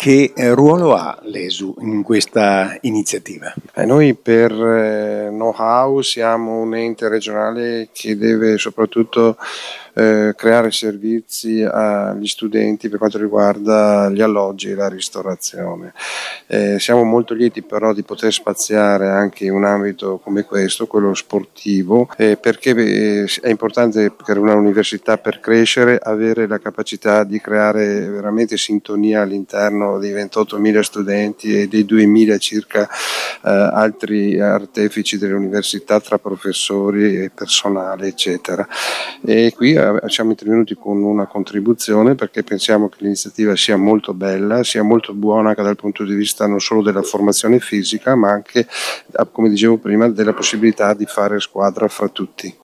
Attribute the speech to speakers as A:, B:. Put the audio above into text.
A: Che ruolo ha l'ESU in questa iniziativa?
B: Noi per Know-how siamo un ente regionale che deve soprattutto creare servizi agli studenti per quanto riguarda gli alloggi e la ristorazione. Siamo molto lieti però di poter spaziare anche in un ambito come questo, quello sportivo, perché è importante per una università, per crescere, avere la capacità di creare veramente sintonia all'interno dei 28.000 studenti e dei 2.000 circa altri artefici dell'università tra professori e personale eccetera. E qui siamo intervenuti con una contribuzione perché pensiamo che l'iniziativa sia molto bella, sia molto buona anche dal punto di vista non solo della formazione fisica ma anche, come dicevo prima, della possibilità di fare squadra fra tutti.